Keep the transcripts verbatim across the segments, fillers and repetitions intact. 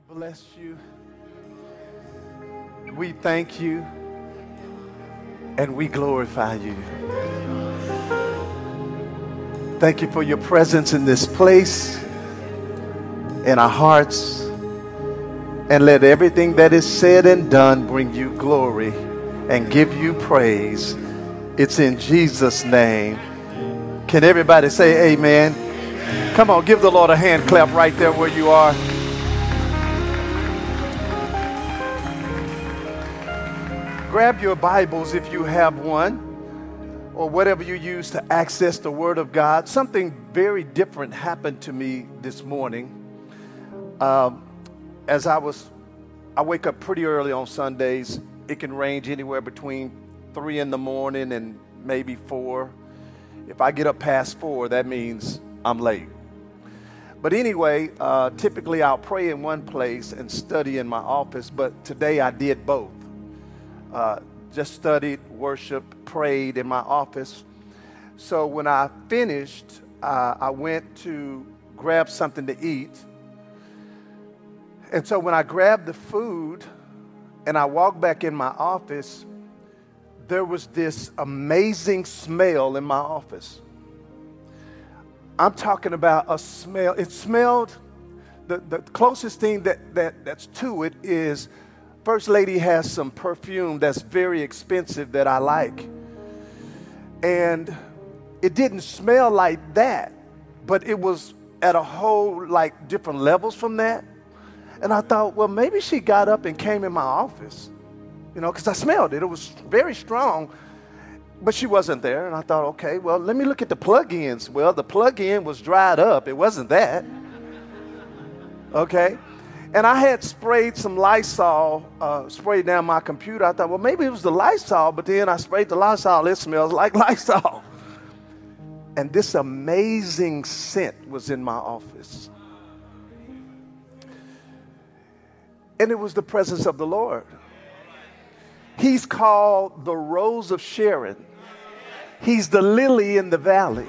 Bless you. We thank you and we glorify you. Thank you for your presence in this place, in our hearts, and let everything that is said and done bring you glory and give you praise. It's in Jesus' name. Can everybody say amen? Amen. Come on, give the Lord a hand clap right there where you are. Grab your Bibles if you have one, or whatever you use to access the Word of God. Something very different happened to me this morning. Um, as I was, I wake up pretty early on Sundays. It can range anywhere between three in the morning and maybe four. If I get up past four, that means I'm late. But anyway, uh, typically I'll pray in one place and study in my office, but today I did both. Uh, just studied, worshiped, prayed in my office. So when I finished, uh, I went to grab something to eat. And so when I grabbed the food and I walked back in my office, there was this amazing smell in my office. I'm talking about a smell. It smelled, the, the closest thing that, that that's to it is First Lady has some perfume that's very expensive that I like. And it didn't smell like that, but it was at a whole, like, different levels from that. And I thought, well, maybe she got up and came in my office, you know, because I smelled it. It was very strong, but she wasn't there. And I thought, okay, well, let me look at the plug-ins. Well, the plug-in was dried up. It wasn't that. Okay. And I had sprayed some Lysol, uh, sprayed down my computer. I thought, well, maybe it was the Lysol, but then I sprayed the Lysol. It smells like Lysol. And this amazing scent was in my office. And it was the presence of the Lord. He's called the Rose of Sharon. He's the lily in the valley.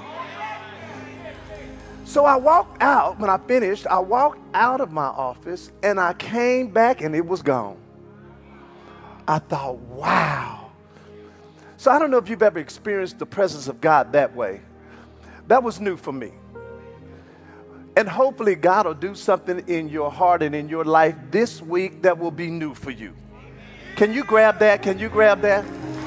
So I walked out, when I finished, I walked out of my office and I came back and it was gone. I thought, wow. So I don't know if you've ever experienced the presence of God that way. That was new for me. And hopefully God will do something in your heart and in your life this week that will be new for you. Can you grab that? Can you grab that?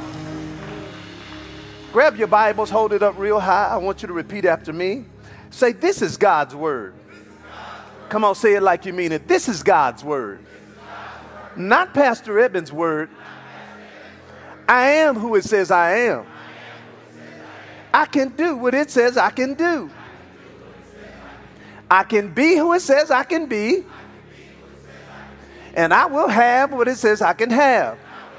Grab your Bibles, hold it up real high. I want you to repeat after me. Say, this is God's word. Come on, say it like you mean it. This is God's word. Not Pastor Edmonds' word. I am who it says I am. I can do what it says I can do. I can be who it says I can be. And I will have what it says I can have.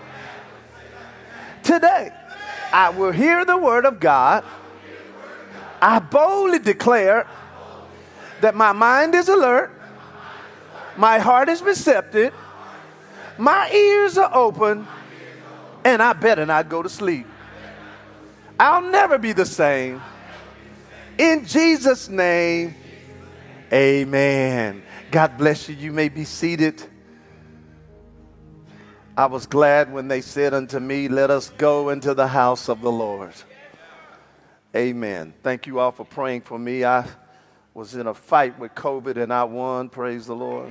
Today, I will hear the word of God. I boldly declare that my mind is alert, my heart is receptive, my ears are open, and I better not go to sleep. I'll never be the same. In Jesus' name, amen. God bless you. You may be seated. I was glad when they said unto me, let us go into the house of the Lord. Amen. Thank you all for praying for me. I was in a fight with COVID and I won. Praise the Lord.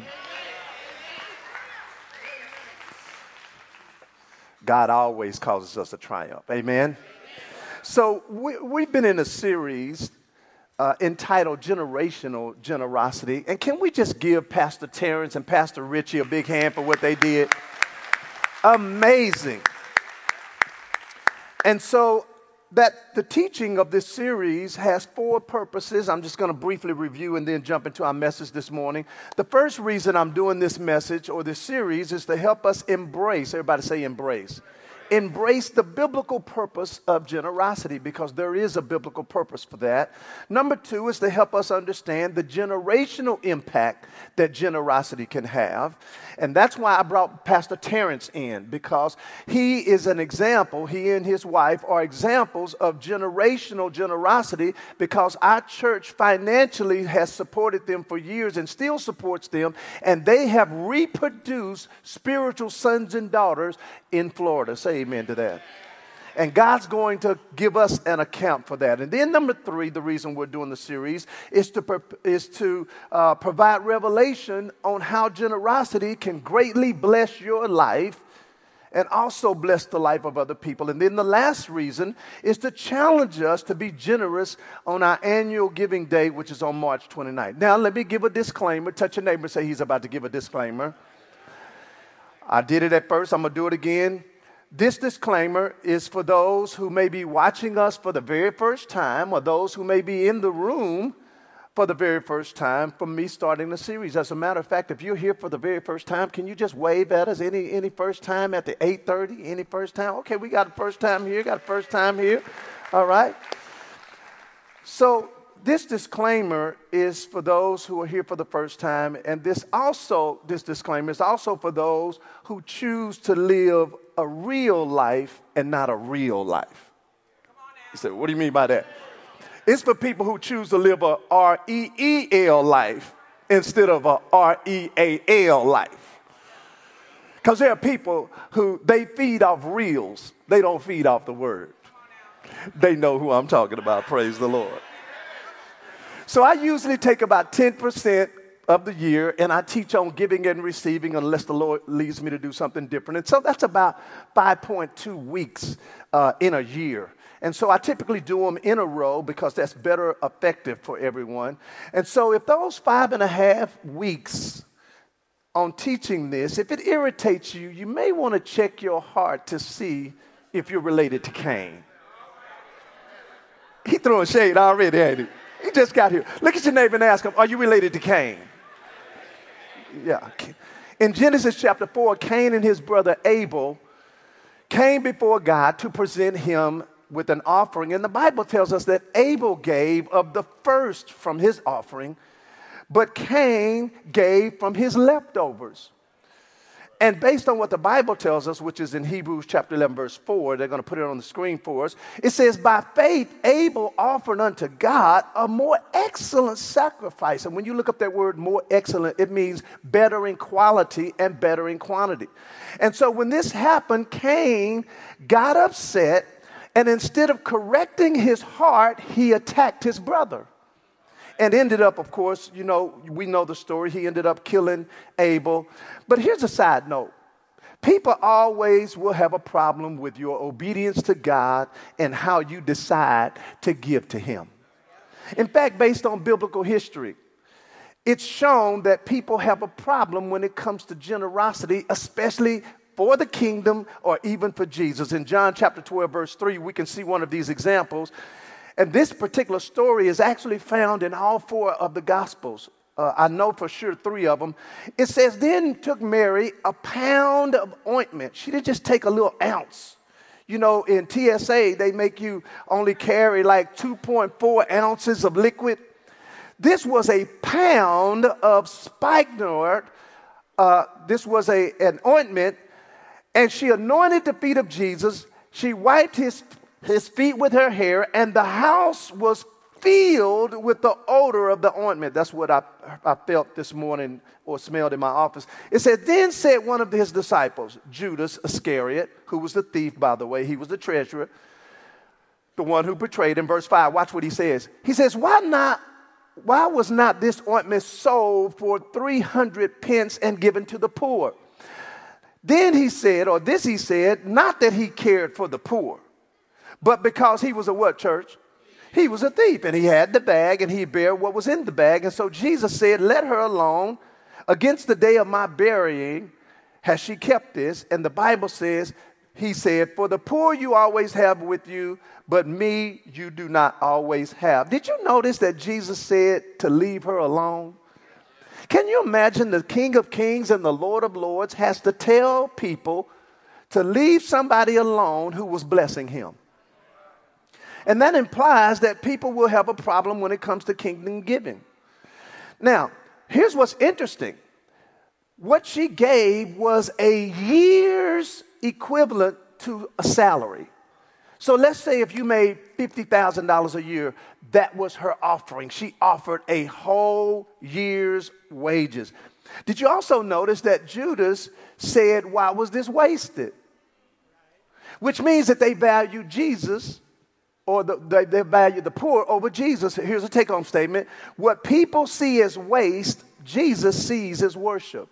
God always causes us to triumph. Amen. So we, we've been in a series uh, entitled Generational Generosity. And can we just give Pastor Terrence and Pastor Richie a big hand for what they did? Amazing. And so that the teaching of this series has four purposes. I'm just going to briefly review and then jump into our message this morning. The first reason I'm doing this message or this series is to help us embrace. Everybody say embrace. embrace the biblical purpose of generosity, because there is a biblical purpose for that. Number two is to help us understand the generational impact that generosity can have. And that's why I brought Pastor Terrence in, because he is an example. He and his wife are examples of generational generosity, because our church financially has supported them for years and still supports them. And they have reproduced spiritual sons and daughters in Florida. Say amen to that. And God's going to give us an account for that. And then number three, the reason we're doing the series is to, is to uh, provide revelation on how generosity can greatly bless your life and also bless the life of other people. And then the last reason is to challenge us to be generous on our annual giving day, which is on March twenty-ninth. Now, let me give a disclaimer. Touch your neighbor and say he's about to give a disclaimer. I did it at first. I'm going to do it again. This disclaimer is for those who may be watching us for the very first time, or those who may be in the room for the very first time from me starting the series. As a matter of fact, if you're here for the very first time, can you just wave at us? Any any first time at the eight thirty? Any first time? Okay, we got a first time here, got a first time here. All right. So this disclaimer is for those who are here for the first time, and this also, this disclaimer is also for those who choose to live a real life and not a real life. You say, what do you mean by that? It's for people who choose to live a R E E L life instead of a R E A L life. Because there are people who, they feed off reels. They don't feed off the word. They know who I'm talking about, praise the Lord. So I usually take about ten percent of the year, and I teach on giving and receiving unless the Lord leads me to do something different. And so that's about five point two weeks uh, in a year. And so I typically do them in a row because that's better effective for everyone. And so if those five and a half weeks on teaching this, if it irritates you, you may want to check your heart to see if you're related to Cain. He throwing shade already, ain't he? He just got here. Look at your neighbor and ask him, are you related to Cain? Yeah. In Genesis chapter four, Cain and his brother Abel came before God to present him with an offering. And the Bible tells us that Abel gave of the first from his offering, but Cain gave from his leftovers. And based on what the Bible tells us, which is in Hebrews chapter eleven, verse four, they're going to put it on the screen for us. It says, by faith, Abel offered unto God a more excellent sacrifice. And when you look up that word more excellent, it means better in quality and better in quantity. And so when this happened, Cain got upset, and instead of correcting his heart, he attacked his brother. And ended up, of course, you know, we know the story. He ended up killing Abel. But here's a side note. People always will have a problem with your obedience to God and how you decide to give to him. In fact, based on biblical history, it's shown that people have a problem when it comes to generosity, especially for the kingdom or even for Jesus. In John chapter twelve, verse three, we can see one of these examples. And this particular story is actually found in all four of the Gospels. Uh, I know for sure three of them. It says, then took Mary a pound of ointment. She didn't just take a little ounce. You know, in T S A, they make you only carry like two point four ounces of liquid. This was a pound of spikenard. Uh, this was a, an ointment. And she anointed the feet of Jesus. She wiped his his feet with her hair, and the house was filled with the odor of the ointment. That's what I, I felt this morning or smelled in my office. It said, then said one of his disciples, Judas Iscariot, who was the thief, by the way. He was the treasurer, the one who betrayed him. Verse five, watch what he says. He says, why not? Why was not this ointment sold for three hundred pence and given to the poor? Then he said, or this he said, not that he cared for the poor, but because he was a what, church? He was a thief, and he had the bag, and he bare what was in the bag. And so Jesus said, let her alone. Against the day of my burying has she kept this. And the Bible says, he said, for the poor you always have with you, but me you do not always have. Did you notice that Jesus said to leave her alone? Can you imagine the King of Kings and the Lord of Lords has to tell people to leave somebody alone who was blessing him. And that implies that people will have a problem when it comes to kingdom giving. Now, here's what's interesting. What she gave was a year's equivalent to a salary. So let's say if you made fifty thousand dollars a year, that was her offering. She offered a whole year's wages. Did you also notice that Judas said, why was this wasted? Which means that they value Jesus, or the, they, they value the poor over Jesus. Here's a take-home statement. What people see as waste, Jesus sees as worship.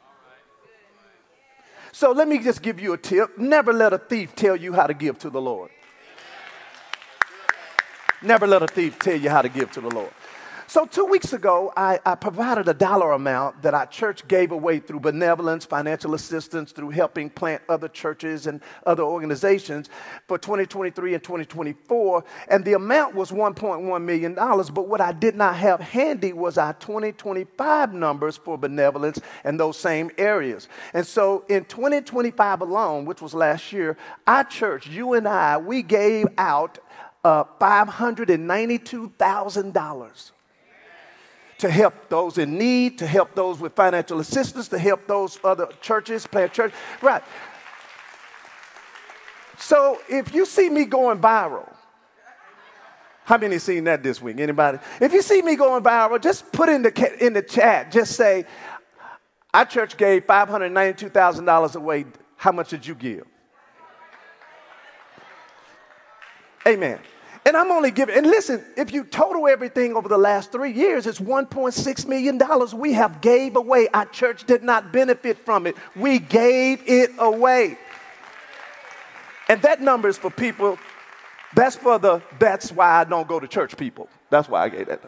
So let me just give you a tip. Never let a thief tell you how to give to the Lord. Never let a thief tell you how to give to the Lord. So two weeks ago, I, I provided a dollar amount that our church gave away through benevolence, financial assistance, through helping plant other churches and other organizations for twenty twenty-three and twenty twenty-four. And the amount was one point one million dollars. But what I did not have handy was our twenty twenty-five numbers for benevolence and those same areas. And so in twenty twenty-five alone, which was last year, our church, you and I, we gave out uh, five hundred ninety-two thousand dollars. To help those in need, to help those with financial assistance, to help those other churches, plant church. Right. So if you see me going viral, how many seen that this week? Anybody? If you see me going viral, just put in the in the chat, just say, our church gave five hundred ninety-two thousand dollars away. How much did you give? Amen. And I'm only giving, and listen, if you total everything over the last three years, it's one point six million dollars we have gave away. Our church did not benefit from it. We gave it away. And that number is for people, that's for the, that's why I don't go to church people. That's why I gave that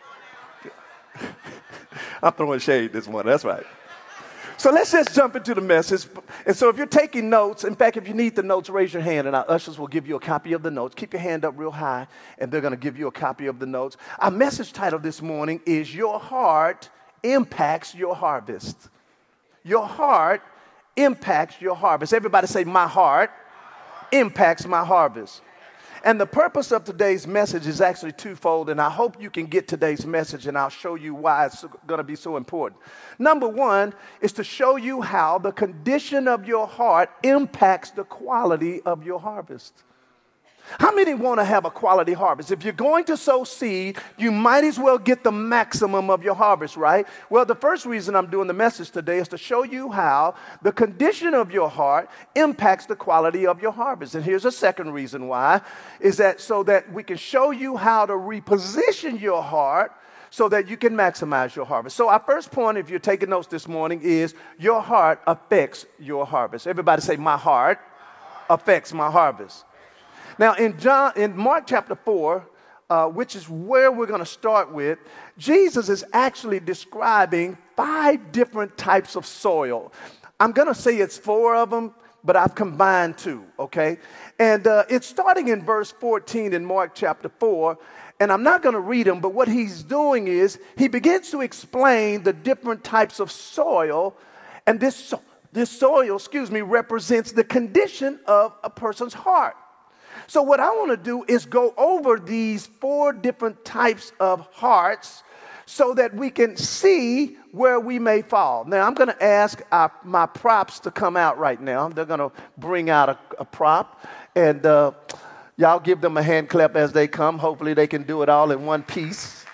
number. I'm throwing shade this morning, that's right. So let's just jump into the message. And so if you're taking notes, in fact, if you need the notes, raise your hand and our ushers will give you a copy of the notes. Keep your hand up real high and they're going to give you a copy of the notes. Our message title this morning is Your Heart Impacts Your Harvest. Your heart impacts your harvest. Everybody say, my heart impacts my harvest. And the purpose of today's message is actually twofold, and I hope you can get today's message, and I'll show you why it's going to be so important. Number one is to show you how the condition of your heart impacts the quality of your harvest. How many want to have a quality harvest? If you're going to sow seed, you might as well get the maximum of your harvest, right? Well, the first reason I'm doing the message today is to show you how the condition of your heart impacts the quality of your harvest. And here's a second reason why, is that so that we can show you how to reposition your heart so that you can maximize your harvest. So our first point, if you're taking notes this morning, is your heart affects your harvest. Everybody say, my heart affects my harvest. Now, in John, in Mark chapter four, uh, which is where we're going to start with, Jesus is actually describing five different types of soil. I'm going to say it's four of them, but I've combined two, okay? And uh, it's starting in verse fourteen in Mark chapter four, and I'm not going to read them, but what he's doing is he begins to explain the different types of soil, and this, so- this soil, excuse me, represents the condition of a person's heart. So what I want to do is go over these four different types of hearts so that we can see where we may fall. Now, I'm going to ask our, my props to come out right now. They're going to bring out a, a prop, and uh, y'all give them a hand clap as they come. Hopefully they can do it all in one piece.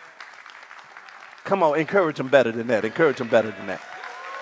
Come on, encourage them better than that. Encourage them better than that.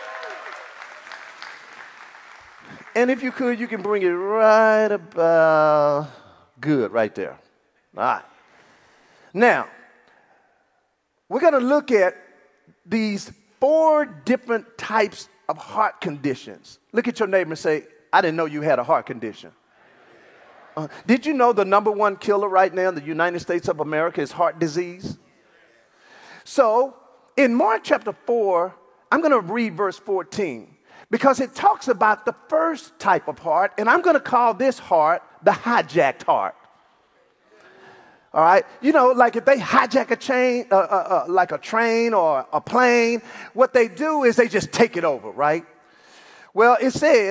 And if you could, you can bring it right about good right there. All right. Now, we're going to look at these four different types of heart conditions. Look at your neighbor and say, I didn't know you had a heart condition. Uh, did you know the number one killer right now in the United States of America is heart disease? So, in Mark chapter four, I'm going to read verse fourteen. Because it talks about the first type of heart, and I'm going to call this heart the hijacked heart. All right? You know, like if they hijack a chain, uh, uh, uh, like a train or a plane, what they do is they just take it over, right? Well, it says,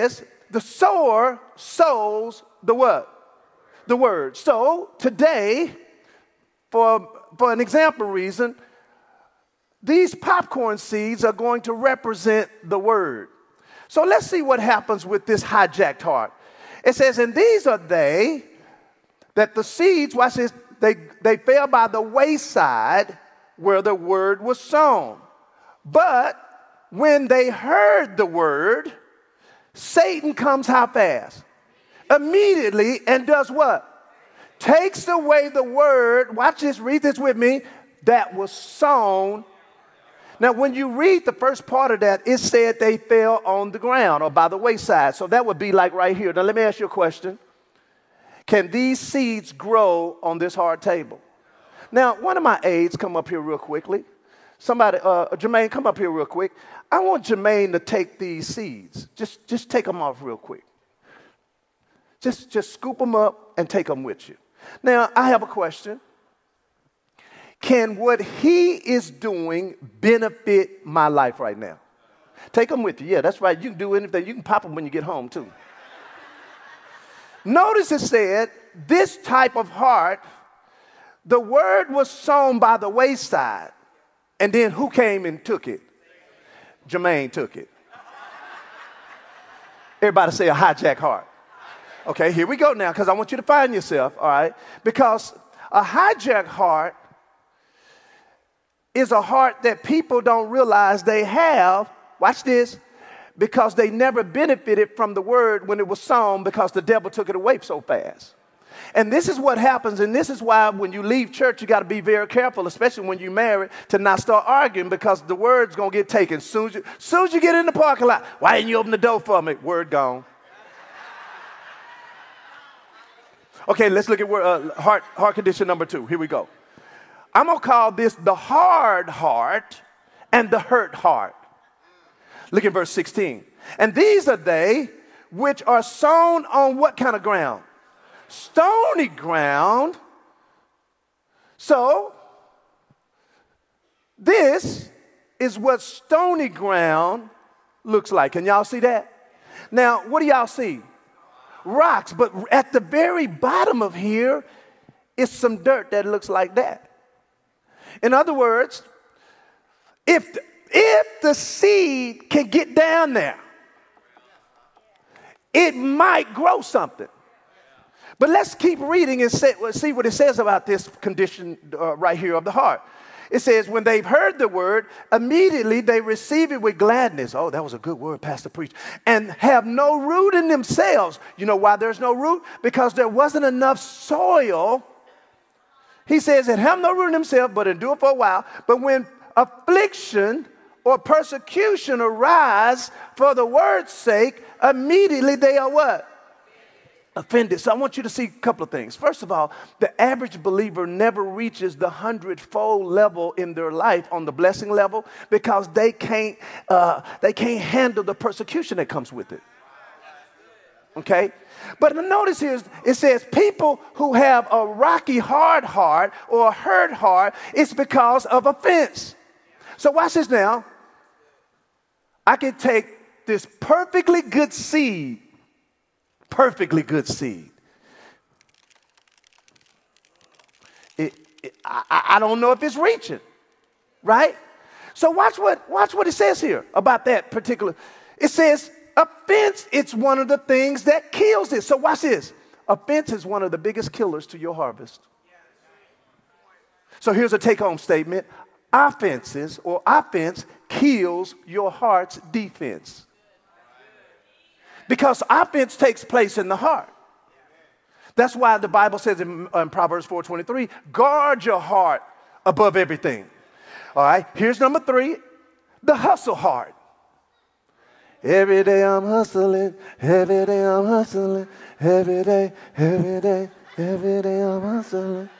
the sower sows the what? The word. So today, for, for an example reason, these popcorn seeds are going to represent the word. So let's see what happens with this hijacked heart. It says, and these are they that the seeds, watch this, they, they fell by the wayside where the word was sown. But when they heard the word, Satan comes how fast? Immediately, and does what? Takes away the word, watch this, read this with me, that was sown. Now, when you read the first part of that, it said they fell on the ground or by the wayside. So that would be like right here. Now, let me ask you a question. Can these seeds grow on this hard table? Now, one of my aides come up here real quickly. Somebody, uh, Jermaine, come up here real quick. I want Jermaine to take these seeds. Just, just take them off real quick. Just, just scoop them up and take them with you. Now, I have a question. Can what he is doing benefit my life right now? Take them with you. Yeah, that's right. You can do anything. You can pop them when you get home, too. Notice it said, this type of heart, the word was sown by the wayside. And then who came and took it? Jermaine took it. Everybody say a hijack heart. Okay, here we go now, because I want you to find yourself, all right? Because a hijack heart is a heart that people don't realize they have, watch this, because they never benefited from the word when it was sown because the devil took it away so fast. And this is what happens, and this is why when you leave church, you got to be very careful, especially when you're married, to not start arguing because the word's going to get taken. Soon as, you, soon as you get in the parking lot, why didn't you open the door for me? Word gone. Okay, let's look at uh, heart, heart condition number two. Here we go. I'm going to call this the hard heart and the hurt heart. Look at verse sixteen. And these are they which are sown on what kind of ground? Stony ground. So, this is what stony ground looks like. Can y'all see that? Now, what do y'all see? Rocks. But at the very bottom of here is some dirt that looks like that. In other words, if the, if the seed can get down there, it might grow something. But let's keep reading and say, see what it says about this condition uh, right here of the heart. It says, when they've heard the word, immediately they receive it with gladness. Oh, that was a good word, Pastor Preach. And have no root in themselves. You know why there's no root? Because there wasn't enough soil. He says, and have no root in themselves, but endure for a while. But when affliction or persecution arise for the word's sake, immediately they are what? Offended. So I want you to see a couple of things. First of all, the average believer never reaches the hundredfold level in their life on the blessing level because they can't uh, they can't handle the persecution that comes with it. Okay? But notice here, it says people who have a rocky hard heart or a hurt heart, it's because of offense. So watch this now. I can take this perfectly good seed, perfectly good seed. It, it, I, I don't know if it's reaching, right? So watch what, watch what it says here about that particular. It says, offense, it's one of the things that kills it. So watch this. Offense is one of the biggest killers to your harvest. So here's a take-home statement. Offenses or offense kills your heart's defense. Because offense takes place in the heart. That's why the Bible says in, in Proverbs four twenty-three, guard your heart above everything. All right, here's number three, the hustle heart. Every day I'm hustling, every day I'm hustling, every day, every day, every day I'm hustling.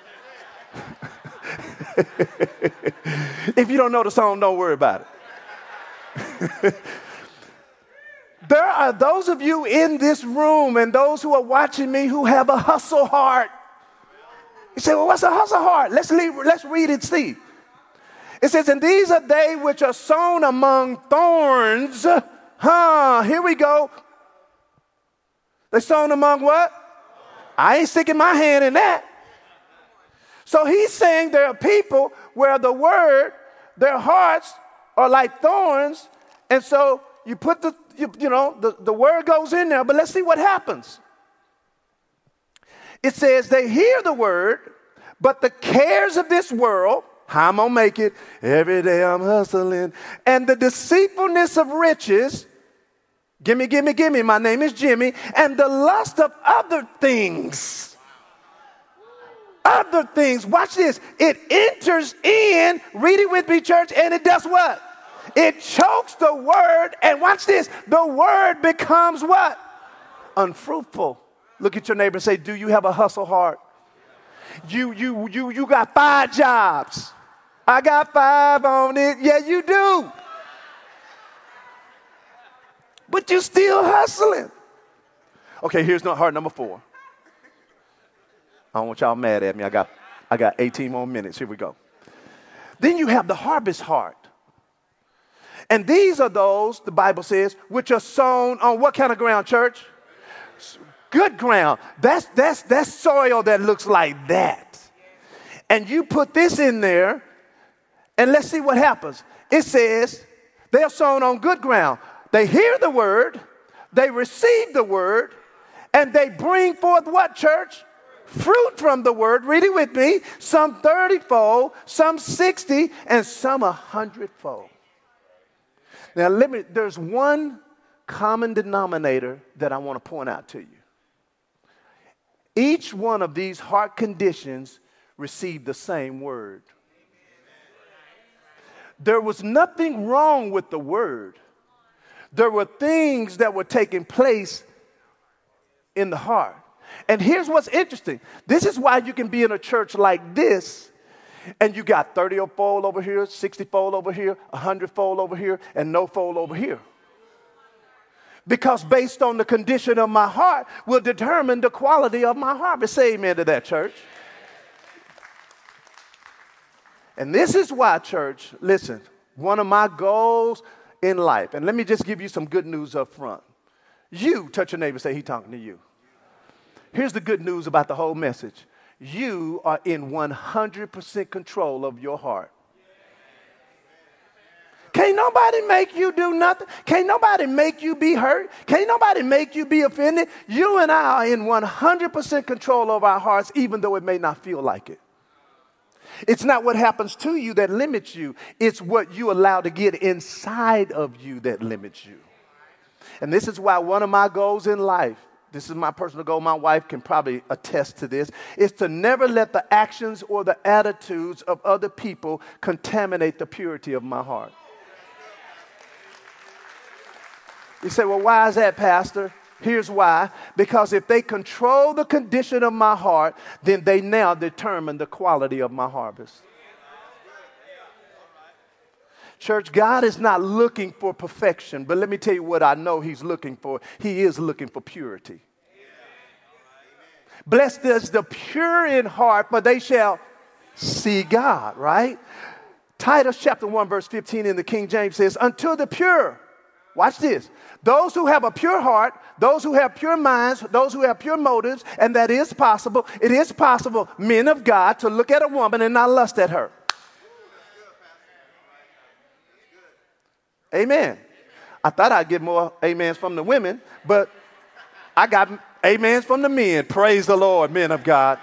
If you don't know the song, don't worry about it. There are those of you in this room and those who are watching me who have a hustle heart. You say, well, what's a hustle heart? Let's, leave, let's read and see. It says, and these are they which are sown among thorns. Huh, here we go. They sown among what? I ain't sticking my hand in that. So he's saying there are people where the word, their hearts are like thorns. And so you put the, you, you know, the, the word goes in there, but let's see what happens. It says they hear the word, but the cares of this world, how I'm going to make it, every day I'm hustling, and the deceitfulness of riches, gimme, gimme, gimme, my name is Jimmy, and the lust of other things. Other things, watch this, it enters in, read it with me, church, and it does what? It chokes the word, and watch this, the word becomes what? Unfruitful. Look at your neighbor and say, do you have a hustle heart? You, you, you, you got five jobs. I got five on it. Yeah, you do. But you still hustling. Okay, here's not heart number four. I don't want y'all mad at me. I got, I got eighteen more minutes. Here we go. Then you have the harvest heart. And these are those, the Bible says, which are sown on what kind of ground, church? Good ground. That's, that's, that's soil that looks like that. And you put this in there, and let's see what happens. It says they're sown on good ground. They hear the word, they receive the word, and they bring forth what, church? Fruit from the word. Read it with me. Some thirty-fold, some sixty, and some a hundredfold. Now, let me, there's one common denominator that I want to point out to you. Each one of these heart conditions received the same word. There was nothing wrong with the word. There were things that were taking place in the heart. And here's what's interesting. This is why you can be in a church like this, and you got thirty-fold over here, sixty-fold over here, one hundred-fold over here, and no fold over here. Because based on the condition of my heart will determine the quality of my harvest. Say amen to that, church. And this is why, church, listen, one of my goals in life, and let me just give you some good news up front. You, touch your neighbor, say he's talking to you. Here's the good news about the whole message. You are in one hundred percent control of your heart. Can't nobody make you do nothing. Can't nobody make you be hurt. Can't nobody make you be offended. You and I are in one hundred percent control of our hearts, even though it may not feel like it. It's not what happens to you that limits you. It's what you allow to get inside of you that limits you. And this is why one of my goals in life, this is my personal goal, my wife can probably attest to this, is to never let the actions or the attitudes of other people contaminate the purity of my heart. You say, well, why is that, Pastor? Here's why. Because if they control the condition of my heart, then they now determine the quality of my harvest. Church, God is not looking for perfection, but let me tell you what I know he's looking for. He is looking for purity. Blessed is the pure in heart, for they shall see God, right? Titus chapter one, verse fifteen in the King James says, unto the pure, watch this, those who have a pure heart, those who have pure minds, those who have pure motives, and that is possible. It is possible, men of God, to look at a woman and not lust at her. Amen. I thought I'd get more amens from the women, but I got amens from the men. Praise the Lord, men of God.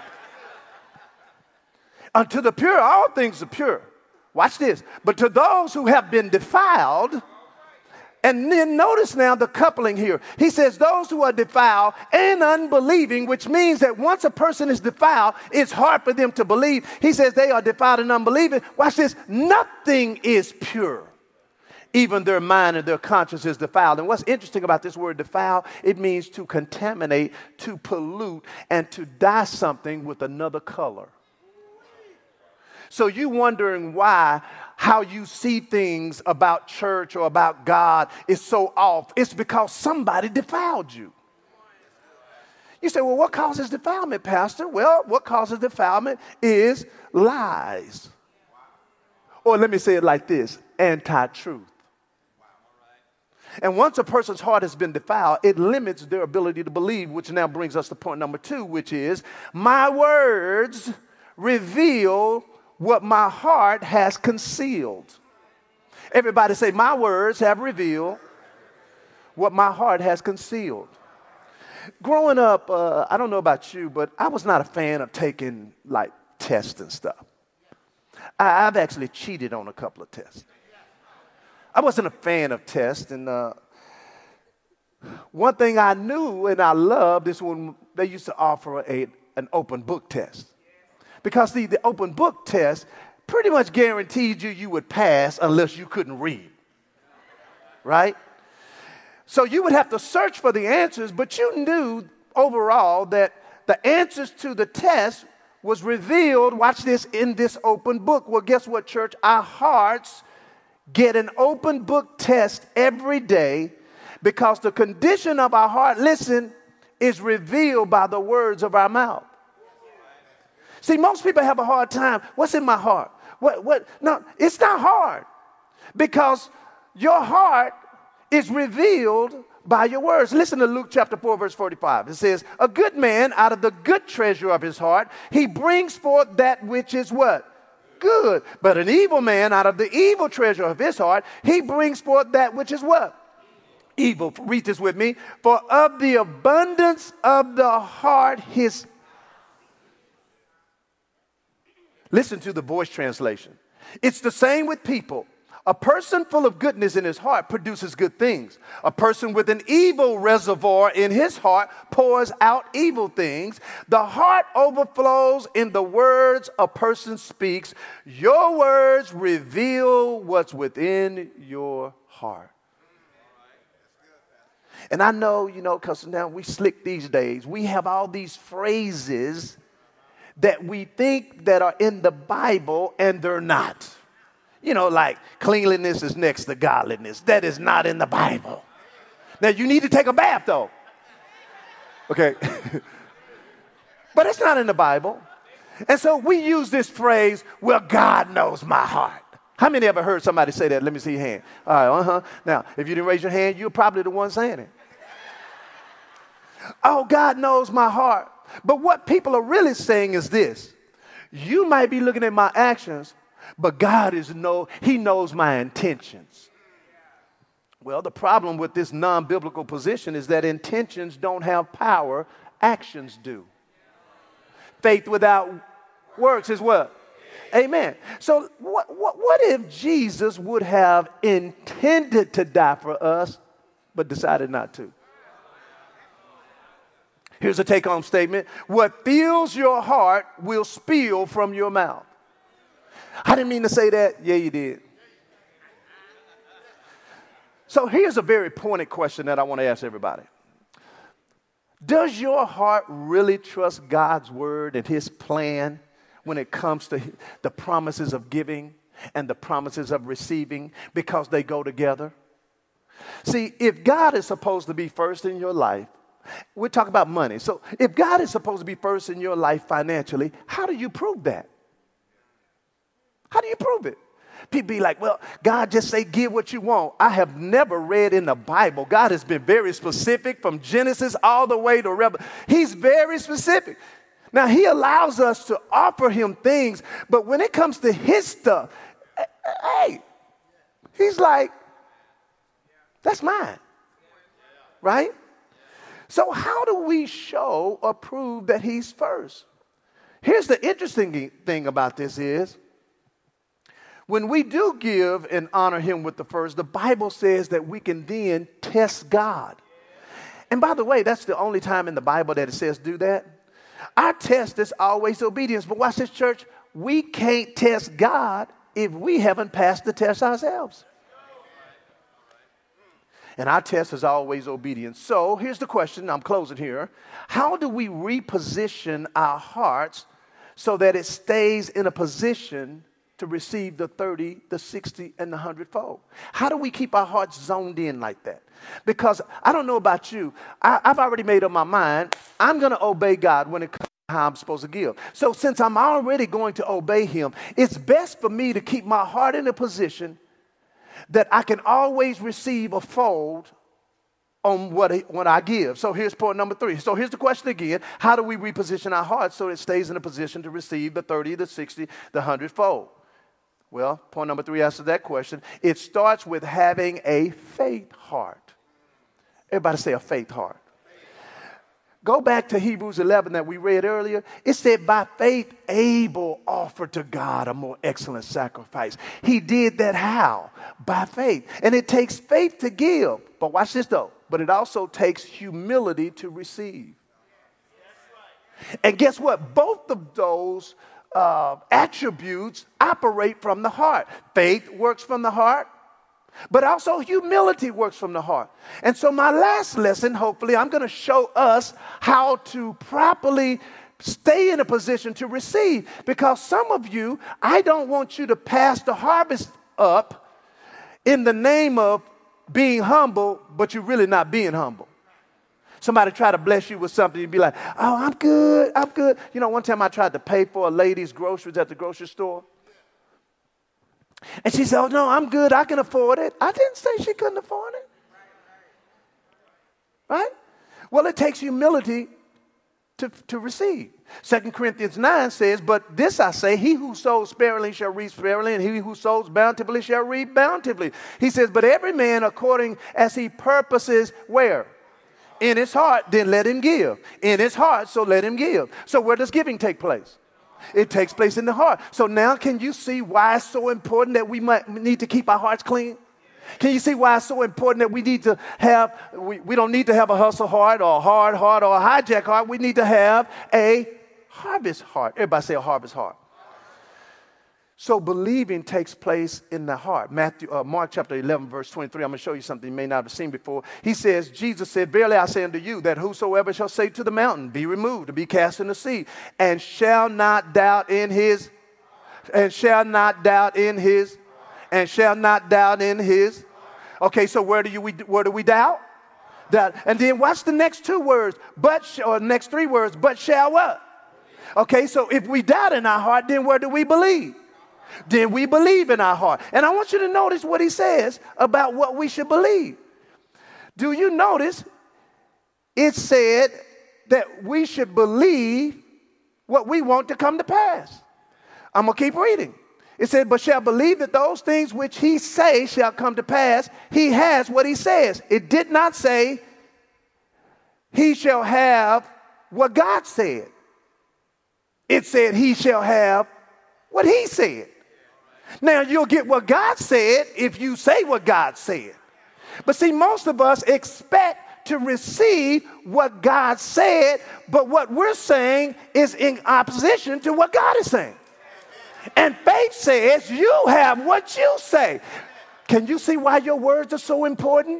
Unto the pure, all things are pure. Watch this. But to those who have been defiled, and then notice now the coupling here. He says those who are defiled and unbelieving, which means that once a person is defiled, it's hard for them to believe. He says they are defiled and unbelieving. Watch this. Nothing is pure. Even their mind and their conscience is defiled. And what's interesting about this word defile, it means to contaminate, to pollute, and to dye something with another color. So you wondering why how you see things about church or about God is so off. It's because somebody defiled you. You say, well, what causes defilement, Pastor? Well, what causes defilement is lies. Or let me say it like this, anti-truth. And once a person's heart has been defiled, it limits their ability to believe, which now brings us to point number two, which is my words reveal what my heart has concealed. Everybody say, my words have revealed what my heart has concealed. Growing up, uh, I don't know about you, but I was not a fan of taking like tests and stuff. I, I've actually cheated on a couple of tests. I wasn't a fan of tests, and uh, one thing I knew and I loved is when they used to offer a, an open book test. Because the, the open book test pretty much guaranteed you you would pass unless you couldn't read, right? So you would have to search for the answers, but you knew overall that the answers to the test was revealed, watch this, in this open book. Well, guess what, church? Our hearts get an open book test every day because the condition of our heart, listen, is revealed by the words of our mouth. See, most people have a hard time. What's in my heart? What, what? No, it's not hard because your heart is revealed by your words. Listen to Luke chapter four, verse forty-five. It says, a good man out of the good treasure of his heart, he brings forth that which is what? Good. But an evil man out of the evil treasure of his heart, he brings forth that which is what? Evil. Read this with me. For of the abundance of the heart, his... Listen to the Voice translation. It's the same with people. A person full of goodness in his heart produces good things. A person with an evil reservoir in his heart pours out evil things. The heart overflows in the words a person speaks. Your words reveal what's within your heart. And I know, you know, because now we slick these days. We have all these phrases that we think that are in the Bible and they're not. You know, like cleanliness is next to godliness. That is not in the Bible. Now, you need to take a bath, though. Okay. But it's not in the Bible. And so we use this phrase, well, God knows my heart. How many ever heard somebody say that? Let me see your hand. All right, uh-huh. Now, if you didn't raise your hand, you're probably the one saying it. Oh, God knows my heart. But what people are really saying is this. You might be looking at my actions, but God is know, he knows my intentions. Well, the problem with this non-biblical position is that intentions don't have power, actions do. Faith without works is what? Amen. So what, what, what if Jesus would have intended to die for us, but decided not to? Here's a take-home statement. What fills your heart will spill from your mouth. I didn't mean to say that. Yeah, you did. So here's a very pointed question that I want to ask everybody. Does your heart really trust God's word and his plan when it comes to the promises of giving and the promises of receiving, because they go together? See, if God is supposed to be first in your life, we're talking about money. So if God is supposed to be first in your life financially, how do you prove that? How do you prove it? People be like, well, God just say give what you want. I have never read in the Bible. God has been very specific from Genesis all the way to Revelation. He's very specific. Now, he allows us to offer him things, but when it comes to his stuff, hey, he's like, that's mine, right? So how do we show or prove that he's first? Here's the interesting thing about this is, when we do give and honor him with the first, the Bible says that we can then test God. And by the way, that's the only time in the Bible that it says do that. Our test is always obedience. But watch this, church. We can't test God if we haven't passed the test ourselves. And our test is always obedience. So here's the question. I'm closing here. How do we reposition our hearts so that it stays in a position to receive the thirty, the sixty, and the hundredfold? How do we keep our hearts zoned in like that? Because I don't know about you. I, I've already made up my mind. I'm going to obey God when it comes to how I'm supposed to give. So since I'm already going to obey him, it's best for me to keep my heart in a position that I can always receive a fold on what, what I give. So here's point number three. So here's the question again. How do we reposition our heart so it stays in a position to receive the thirty, the sixty, the one hundred fold? Well, point number three answers that question. It starts with having a faith heart. Everybody say a faith heart. Go back to Hebrews eleven that we read earlier. It said, by faith, Abel offered to God a more excellent sacrifice. He did that how? By faith. And it takes faith to give. But watch this though. But it also takes humility to receive. And guess what? Both of those uh, attributes operate from the heart. Faith works from the heart. But also humility works from the heart. And so my last lesson, hopefully, I'm going to show us how to properly stay in a position to receive. Because some of you, I don't want you to pass the harvest up in the name of being humble, but you're really not being humble. Somebody try to bless you with something, you'd be like, oh, I'm good, I'm good. You know, one time I tried to pay for a lady's groceries at the grocery store. And she said, oh, no, I'm good. I can afford it. I didn't say she couldn't afford it. Right? Well, it takes humility to, to receive. Second Corinthians nine says, but this I say, he who sows sparingly shall reap sparingly, and he who sows bountifully shall reap bountifully. He says, but every man according as he purposes where? In his heart, then let him give. In his heart, so let him give. So where does giving take place? It takes place in the heart. So now can you see why it's so important that we might need to keep our hearts clean? Can you see why it's so important that we need to have, we, we don't need to have a hustle heart or a hard heart or a hijack heart. We need to have a harvest heart. Everybody say a harvest heart. So believing takes place in the heart. Matthew, uh, Mark chapter eleven, verse twenty-three. I'm going to show you something you may not have seen before. He says, Jesus said, verily I say unto you, that whosoever shall say to the mountain, be removed, and be cast in the sea, and shall not doubt in his, and shall not doubt in his, and shall not doubt in his. Okay, so where do you we where do we doubt? Doubt. And then watch the next two words, but sh- or next three words, but shall what? Okay, so if we doubt in our heart, then where do we believe? Then we believe in our heart. And I want you to notice what he says about what we should believe. Do you notice it said that we should believe what we want to come to pass? I'm going to keep reading. It said, but shall believe that those things which he say shall come to pass. He has what he says. It did not say he shall have what God said. It said he shall have what he said. Now, you'll get what God said if you say what God said. But see, most of us expect to receive what God said, but what we're saying is in opposition to what God is saying. And faith says you have what you say. Can you see why your words are so important?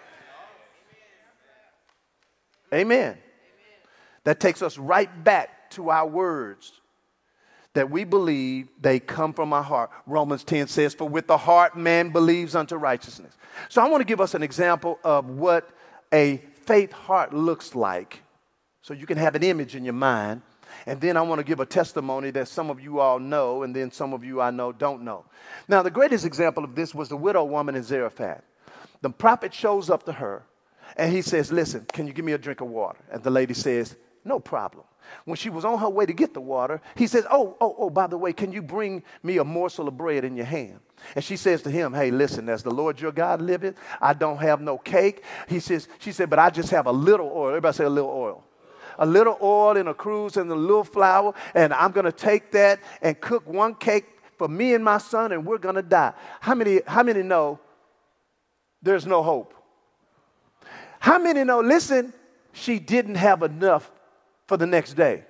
Amen. That takes us right back to our words. That we believe they come from our heart. Romans ten says, for with the heart man believes unto righteousness. So I want to give us an example of what a faith heart looks like so you can have an image in your mind. And then I want to give a testimony that some of you all know, and then some of you I know don't know. Now, the greatest example of this was the widow woman in Zarephath. The prophet shows up to her, and he says, listen, can you give me a drink of water? And the lady says, no problem. When she was on her way to get the water, he says, oh, oh, oh, by the way, can you bring me a morsel of bread in your hand? And she says to him, hey, listen, as the Lord your God liveth, I don't have no cake. He says, she said, but I just have a little oil. Everybody say a little oil. A little oil in a cruse and a little flour, and I'm going to take that and cook one cake for me and my son, and we're going to die. How many, how many know there's no hope? How many know, listen, she didn't have enough for the next day.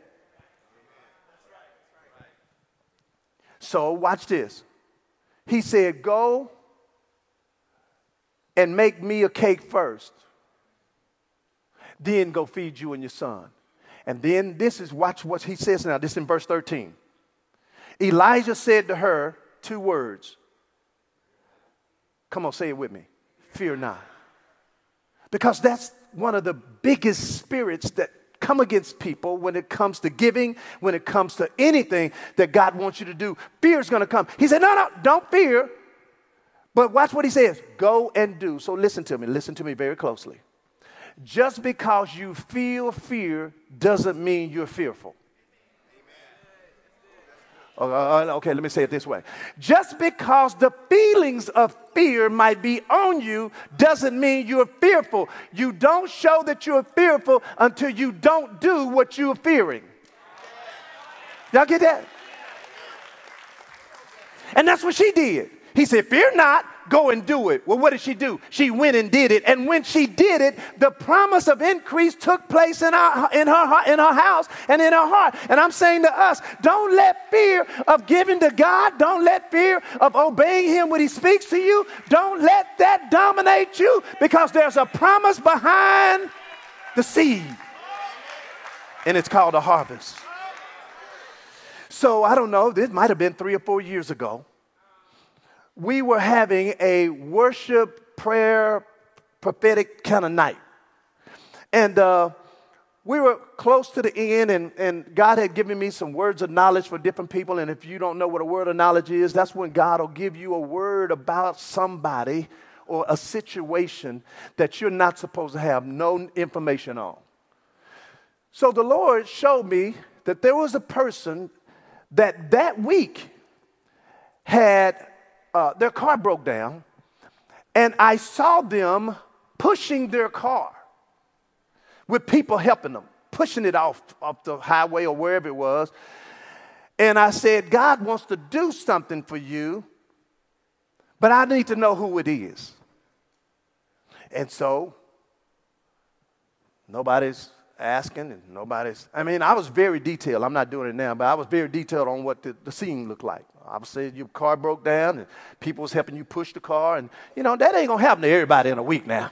So watch this. He said, go and make me a cake first. Then go feed you and your son. And then this is, watch what he says now. This is in verse thirteen. Elijah said to her two words. Come on, say it with me. Fear not. Because that's one of the biggest spirits that come against people when it comes to giving, when it comes to anything that God wants you to do. Fear is going to come. He said, no, no, don't fear. But watch what he says. Go and do. So listen to me. Listen to me very closely. Just because you feel fear doesn't mean you're fearful. Uh, okay, let me say it this way. Just because the feelings of fear might be on you doesn't mean you're fearful. You don't show that you're fearful until you don't do what you're fearing. Y'all get that? And that's what she did. He said, fear not, go and do it. Well, what did she do? She went and did it. And when she did it, the promise of increase took place in her, in her, in her house and in her heart. And I'm saying to us, don't let fear of giving to God, don't let fear of obeying him when he speaks to you, don't let that dominate you, because there's a promise behind the seed. And it's called a harvest. So I don't know, this might have been three or four years ago. We were having a worship, prayer, prophetic kind of night. And uh, we were close to the end, and, and God had given me some words of knowledge for different people. And if you don't know what a word of knowledge is, that's when God will give you a word about somebody or a situation that you're not supposed to have no information on. So the Lord showed me that there was a person that that week had Uh, their car broke down, and I saw them pushing their car with people helping them, pushing it off, off the highway or wherever it was. And I said, God wants to do something for you, but I need to know who it is. And so nobody's asking, and nobody's, I mean, I was very detailed. I'm not doing it now, but I was very detailed on what the, the scene looked like. I was saying your car broke down, and people was helping you push the car, and, you know, that ain't going to happen to everybody in a week now.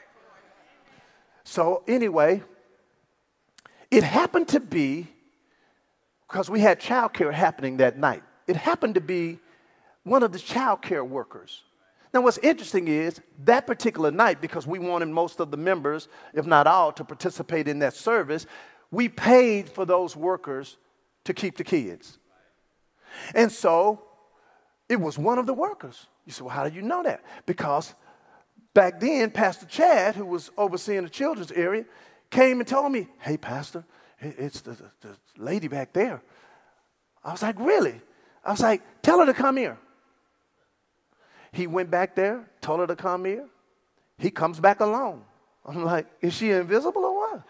So anyway, it happened to be, because we had child care happening that night, it happened to be one of the child care workers. Now, what's interesting is that particular night, because we wanted most of the members, if not all, to participate in that service, we paid for those workers to keep the kids. And so it was one of the workers. You say, well, how do you know that? Because back then, Pastor Chad, who was overseeing the children's area, came and told me, hey, Pastor, it's the, the, the lady back there. I was like, really? I was like, tell her to come here. He went back there, told her to come here. He comes back alone. I'm like, is she invisible or what?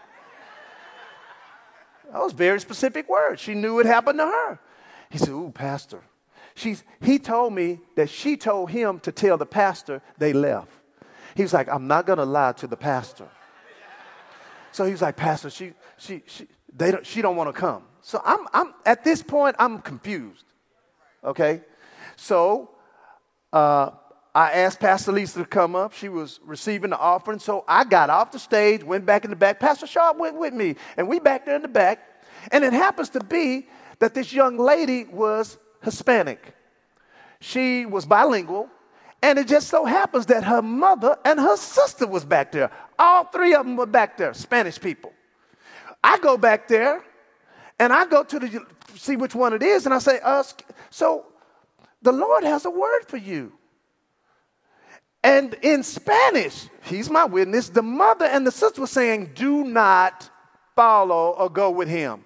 That was very specific words. She knew it happened to her. He said, ooh, Pastor. She's, he told me that she told him to tell the pastor they left. He was like, I'm not going to lie to the pastor. So he was like, Pastor, she, she, she, they don't, she don't want to come. So I'm, I'm, at this point, I'm confused. Okay? So uh, I asked Pastor Lisa to come up. She was receiving the offering. So I got off the stage, went back in the back. Pastor Sharp went with me. And we back there in the back. And it happens to be that this young lady was Hispanic. She was bilingual, and it just so happens that her mother and her sister was back there. All three of them were back there, Spanish people. I go back there, and I go to the, see which one it is, and I say, uh, so the Lord has a word for you. And in Spanish, he's my witness, the mother and the sister were saying, do not follow or go with him.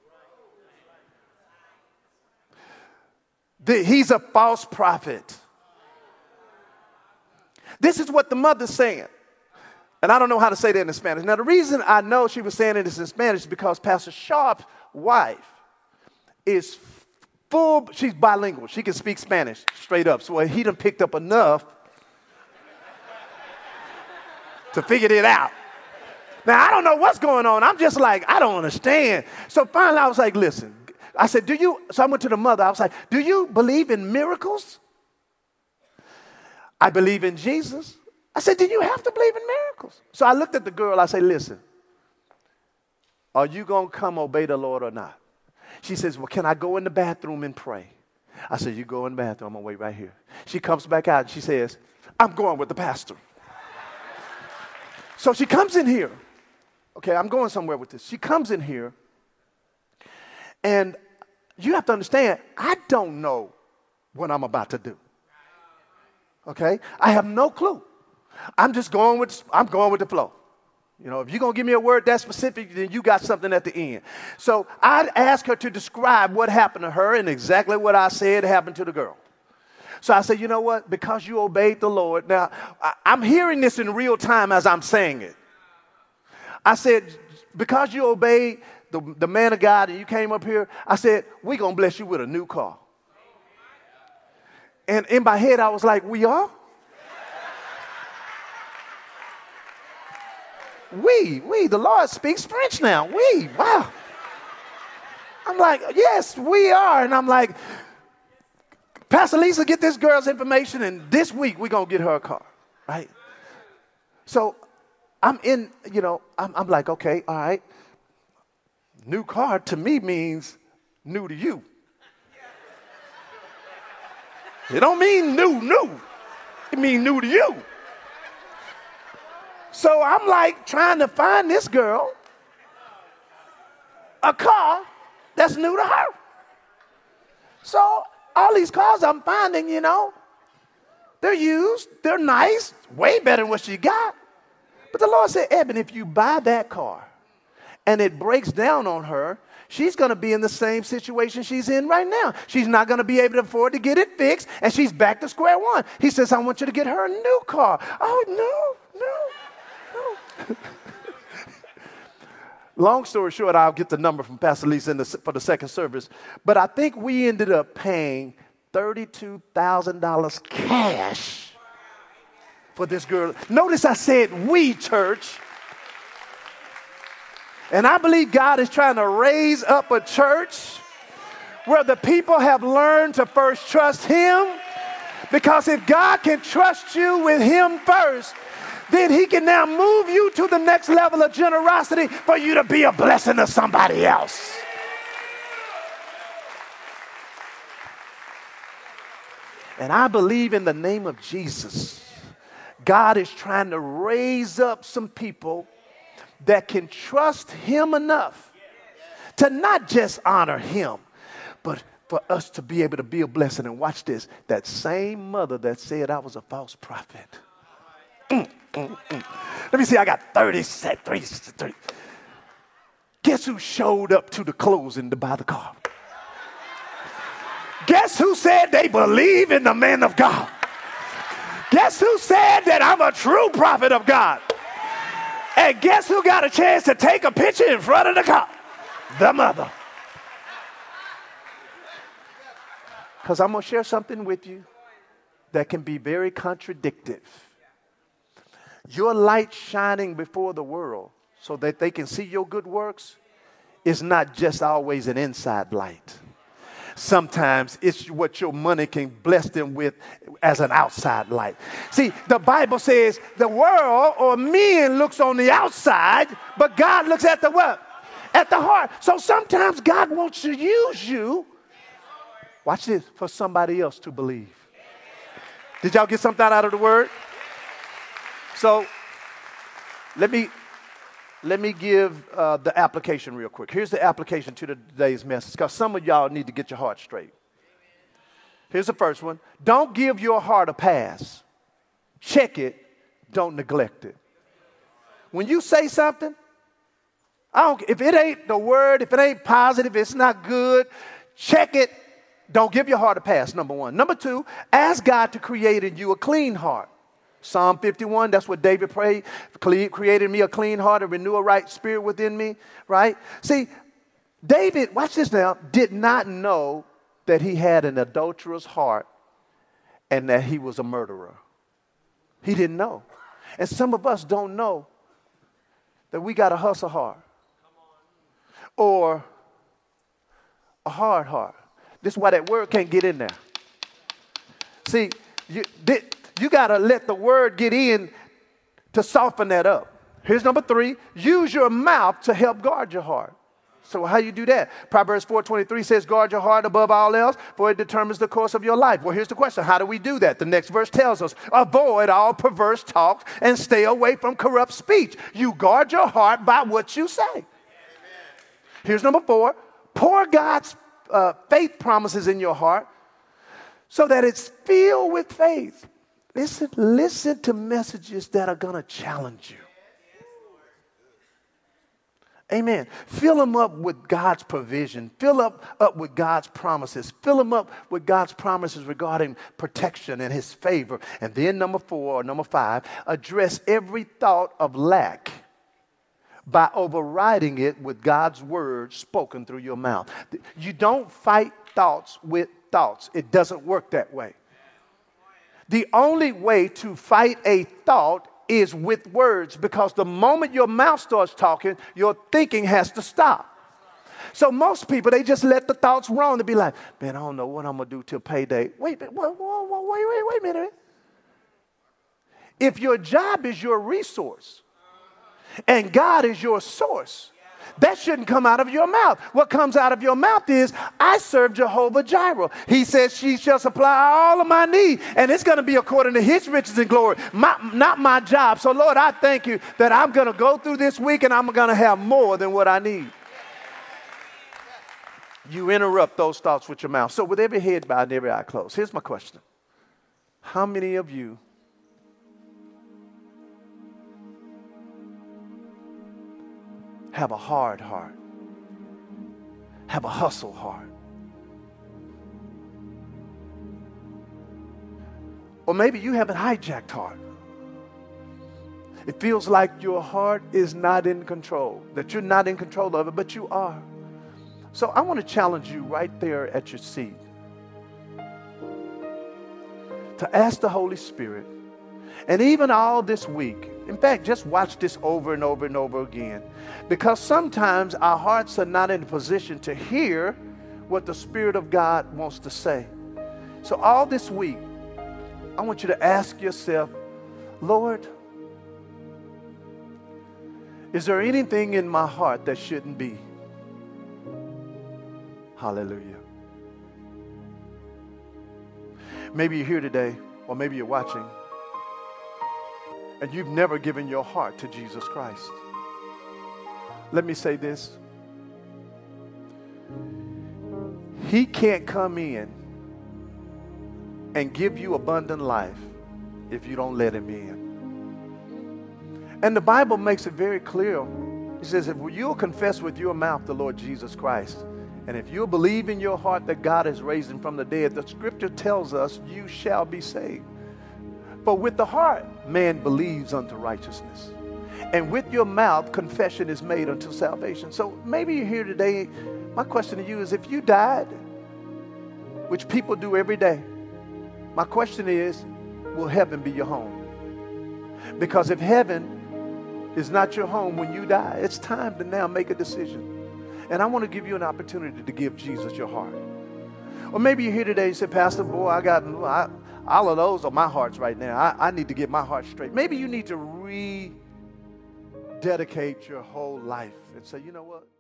He's a false prophet. This is what the mother's saying. And I don't know how to say that in Spanish. Now, the reason I know she was saying it in Spanish is because Pastor Sharp's wife is full, she's bilingual. She can speak Spanish straight up. So he done picked up enough to figure it out. Now, I don't know what's going on. I'm just like, I don't understand. So finally, I was like, listen. I said, do you, so I went to the mother. I was like, do you believe in miracles? I believe in Jesus. I said, do you have to believe in miracles? So I looked at the girl. I said, listen, are you going to come obey the Lord or not? She says, well, can I go in the bathroom and pray? I said, you go in the bathroom. I'm going to wait right here. She comes back out and she says, I'm going with the pastor. So she comes in here. Okay, I'm going somewhere with this. She comes in here, and you have to understand, I don't know what I'm about to do. Okay? I have no clue. I'm just going with, I'm going with the flow. You know, if you're going to give me a word that specific, then you got something at the end. So I'd ask her to describe what happened to her, and exactly what I said happened to the girl. So I said, you know what? Because you obeyed the Lord. Now, I, I'm hearing this in real time as I'm saying it. I said, because you obeyed the, the man of God and you came up here, I said, we're going to bless you with a new car. And in my head, I was like, we are? We, we, the Lord speaks French now. We, wow. I'm like, yes, we are. And I'm like, Pastor Lisa, get this girl's information, and this week we're going to get her a car, right? So I'm in, you know, I'm, I'm like, okay, all right. New car to me means new to you. It don't mean new, new. It means new to you. So I'm like trying to find this girl a car that's new to her. So all these cars I'm finding, you know, they're used, they're nice, way better than what she got. But the Lord said, Eben, if you buy that car and it breaks down on her, she's going to be in the same situation she's in right now. She's not going to be able to afford to get it fixed, and she's back to square one. He says, I want you to get her a new car. Oh, no, no. Long story short, I'll get the number from Pastor Lisa in the, for the second service. But I think we ended up paying thirty-two thousand dollars cash for this girl. Notice I said we, church. And I believe God is trying to raise up a church where the people have learned to first trust Him. Because if God can trust you with Him first, then He can now move you to the next level of generosity for you to be a blessing to somebody else. And I believe in the name of Jesus, God is trying to raise up some people that can trust Him enough to not just honor Him, but for us to be able to be a blessing. And watch this, that same mother that said I was a false prophet. Mm, mm, mm. Let me see, I got thirty, thirty, thirty. Guess who showed up to the closing to buy the car? Guess who said they believe in the man of God? Guess who said that I'm a true prophet of God? And guess who got a chance to take a picture in front of the car? The mother. Because I'm going to share something with you that can be very contradictory. Your light shining before the world so that they can see your good works is not just always an inside light. Sometimes it's what your money can bless them with as an outside light. See, the Bible says the world or men looks on the outside, but God looks at the what? At the heart. So sometimes God wants to use you, watch this, for somebody else to believe. Did y'all get something out of the word? So let me let me give uh, the application real quick. Here's the application to the, today's message, because some of y'all need to get your heart straight. Here's the first one. Don't give your heart a pass. Check it. Don't neglect it. When you say something, I don't, if it ain't the word, if it ain't positive, if it's not good, check it. Don't give your heart a pass, number one. Number two, ask God to create in you a clean heart. Psalm fifty-one, that's what David prayed. Created me a clean heart and renew a right spirit within me, right? See, David, watch this now, did not know that he had an adulterous heart and that he was a murderer. He didn't know. And some of us don't know that we got a hustle heart or a hard heart. This is why that word can't get in there. See, you, you got to let the word get in to soften that up. Here's number three. Use your mouth to help guard your heart. So how you do that? Proverbs four twenty-three says, guard your heart above all else, for it determines the course of your life. Well, here's the question. How do we do that? The next verse tells us, avoid all perverse talk and stay away from corrupt speech. You guard your heart by what you say. Amen. Here's number four. Pour God's uh, faith promises in your heart so that it's filled with faith. Listen, listen to messages that are going to challenge you. Amen. Fill them up with God's provision. Fill up, up with God's promises. Fill them up with God's promises regarding protection and his favor. And then number four or number five, address every thought of lack by overriding it with God's word spoken through your mouth. You don't fight thoughts with thoughts. It doesn't work that way. The only way to fight a thought is with words, because the moment your mouth starts talking, your thinking has to stop. So most people, they just let the thoughts roam. They be like, man, I don't know what I'm going to do till payday. Wait, wait, wait, wait, wait, wait a minute. If your job is your resource and God is your source, that shouldn't come out of your mouth. What comes out of your mouth is, I serve Jehovah Jireh. He says, she shall supply all of my need, and it's going to be according to his riches and glory, my, not my job. So, Lord, I thank you that I'm going to go through this week and I'm going to have more than what I need. You interrupt those thoughts with your mouth. So with every head bowed and every eye closed, here's my question. How many of you have a hard heart, have a hustle heart? Or maybe you have a hijacked heart. It feels like your heart is not in control, that you're not in control of it, but you are. So I want to challenge you right there at your seat to ask the Holy Spirit, and even all this week, in fact, just watch this over and over and over again. Because sometimes our hearts are not in a position to hear what the Spirit of God wants to say. So all this week, I want you to ask yourself, Lord, is there anything in my heart that shouldn't be? Hallelujah. Maybe you're here today, or maybe you're watching, and you've never given your heart to Jesus Christ. Let me say this. He can't come in and give you abundant life if you don't let him in. And the Bible makes it very clear. It says, if you'll confess with your mouth the Lord Jesus Christ, and if you'll believe in your heart that God has raised him from the dead, the scripture tells us you shall be saved. For with the heart, man believes unto righteousness. And with your mouth, confession is made unto salvation. So maybe you're here today. My question to you is, if you died, which people do every day, my question is, will heaven be your home? Because if heaven is not your home when you die, it's time to now make a decision. And I want to give you an opportunity to give Jesus your heart. Or maybe you're here today and say, Pastor, boy, I got... I, all of those are my hearts right now. I, I need to get my heart straight. Maybe you need to rededicate your whole life and say, you know what?